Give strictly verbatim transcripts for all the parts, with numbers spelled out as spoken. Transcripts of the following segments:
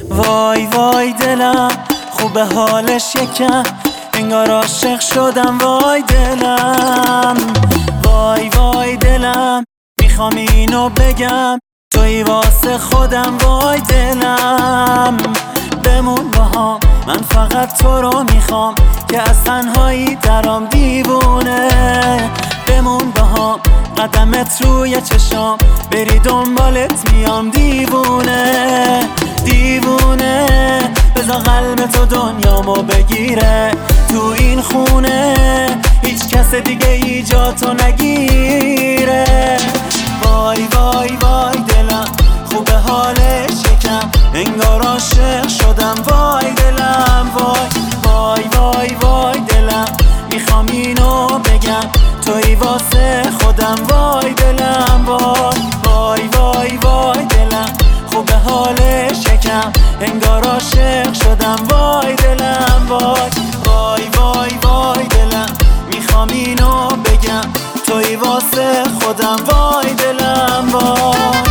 وای وای دلم خوب حالش یکم، انگار عاشق شدم. وای دلم وای وای دلم میخوام اینو بگم، تویی واسه خودم. وای دلم بمون با هم، من فقط تو رو میخوام که از تنهایی درام دیوونه. بمون با هم، قدمت روی چشام، بری دنبالت میام دیوونه دیوونه. بذار قلب تو دنیامو بگیره، تو این خونه هیچ کس دیگه ای جا تو نگیره. وای وای وای دلم خوب حالش یکم، انگار عاشق شدم. وای دلم وای وای وای وای دلم میخوام اینو بگم، تویی واسه خودم. وای دلم وای وای وای وای دلم خوب حالش یکم، انگار عاشق شدم. وای دلم وای وای وای وای دلم میخوام اینو بگم، تویی واسه خودم. وای دلم وای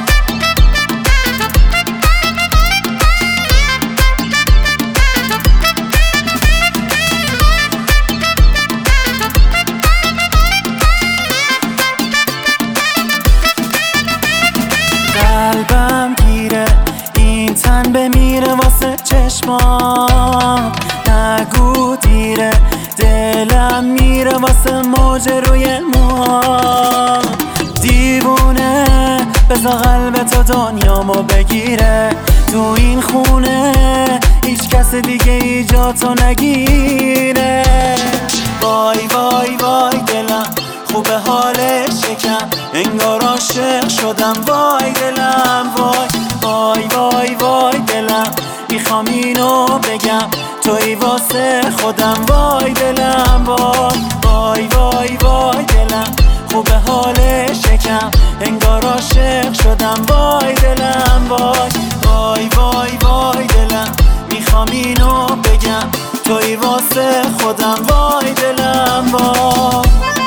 قلبم گیره، این تن بمیره واسه چشمام. نگو دیره، دلم میره واسه موج روی موام. دیوونه بذار قلب تو دنیامو بگیره، تو این خونه هیچ کس دیگه ای جا تو نگیره. وای وای وای دلم خوب حالش یکم، انگار عاشق شدم. وای دلم وای وای وای وای دلم میخوام اینو بگم، تویی واسه خودم. وای دلم وای وای وای وای دلم خوب حالش یکم، انگار عاشق شدم. وای دلم وای وای وای وای دلم میخوام اینو بگم، تویی واسه خودم. وای دلم وای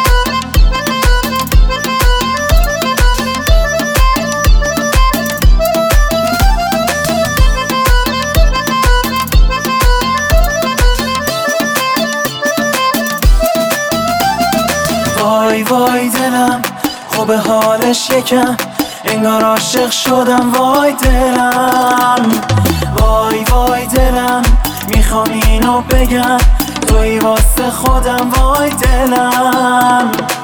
وای وای دلم خوب حالش یکم، انگار عاشق شدم. وای دلم وای وای دلم میخوام اینو بگم، تویی واسه خودم. وای دلم